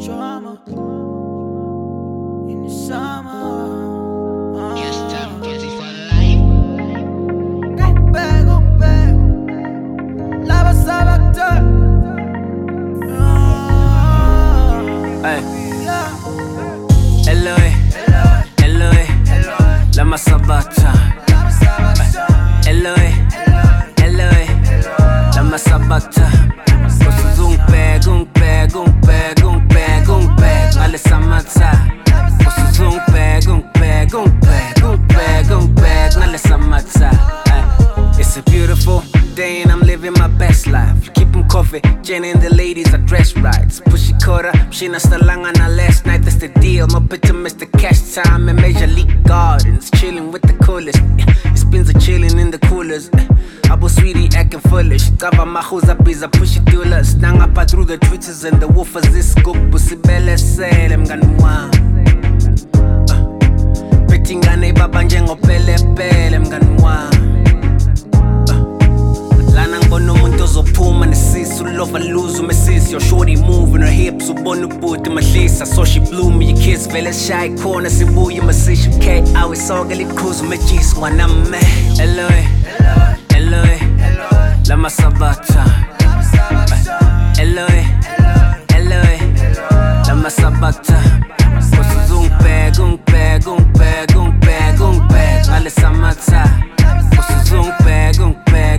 Drama in the summer. Yes, I'm busy for life. Go back. Lava Sabaton. Hey. Eloy, Lama Sabata. Eloy, Lama Sabata. Gung bag, Ngale Samata. Gung bag, Ngale Samata. It's a beautiful day and I'm living my best life. Keeping coffee, Jen and the ladies are dressed right. Pushy Kora, Shina Stalangana last night, that's the deal. No picture, Mr. Cash Time and Major League Gardens. Chilling with the coolest. Spins are chilling in the coolers. Abo sweetie acting foolish. Cover my hoes up is a pushy doula. Snang up through the Twitters and the woofers. This scoop, pussy belle sale, I'm gonna Petingane babanjengo pele, I'm gonna Lanang bono muntu zophuma nesisu lova lose umesisi. Your shorty moving her hips ubona ubuti mahlisa. So she blew me your kiss vele shy corner sibuye masisha K awe soga likhuza umejisi ngwaname. Eloy Lama Sabata. Eloy Lama Sabata. Gung bag Ngale Samata. Gung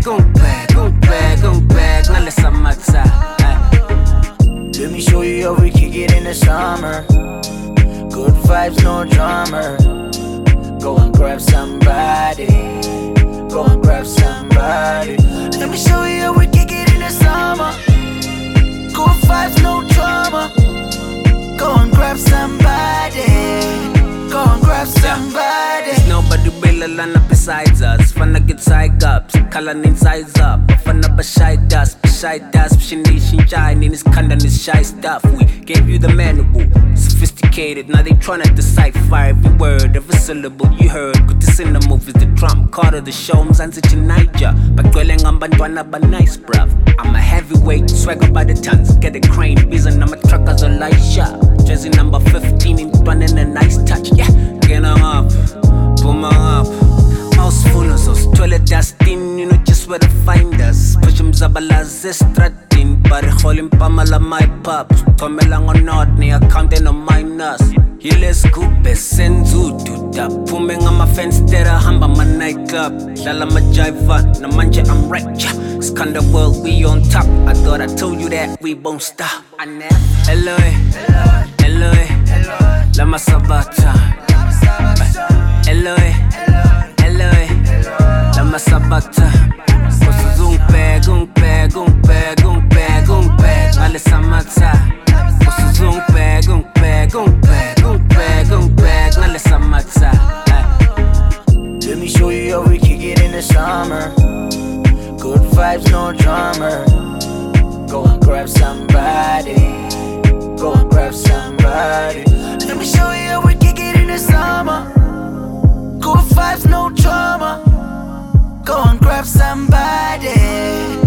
bag Ngale Samata. Let me show you how we kick it in the summer. Good vibes, no drama. Go and grab somebody. Go and grab somebody. Let me show you how we kick it in the summer. Good vibes, no drama. Go and grab somebody. Go and grab somebody. There's nobody better besides us. Finna get side ups, calling inside up. Finna beside us, she needs shine in this kinda this shy stuff. We gave you the manual, sophisticated. Now they tryna decipher every word, every syllable you heard. Good to see the movies, the Trump card of the show, Mzanzi Niger. But dwelling on Bandwana, but nice, bruv. I'm a heavyweight, swagger by the tons. Get a crane, reason I'm a trucker's a light shot. Jersey number 15 in running a nice touch, yeah. Get up, boom up. Mouse full of sauce, toilet dusting, you know just where to find us. Push them Zabala's stratin, but holding Pamela my pups. Tomelang on not, near accounting on minus. Let's go best and to that. Pumming on my fence, there a hamba my nightclub. Lala my jiva, no manja, I'm right, yeah. Scanda world, we on top. I thought I told you that we won't stop. Eloy Lama Sabata. Eloy Lama Sabata. Gung bag Ngale Samata. Gung bag Ngale Samata. Let me show you how we kick it in the summer. Good vibes, no drama. Go and grab somebody. Go and grab somebody. Let me show you how we kick it in the summer. Good vibes, no drama. Go and grab somebody.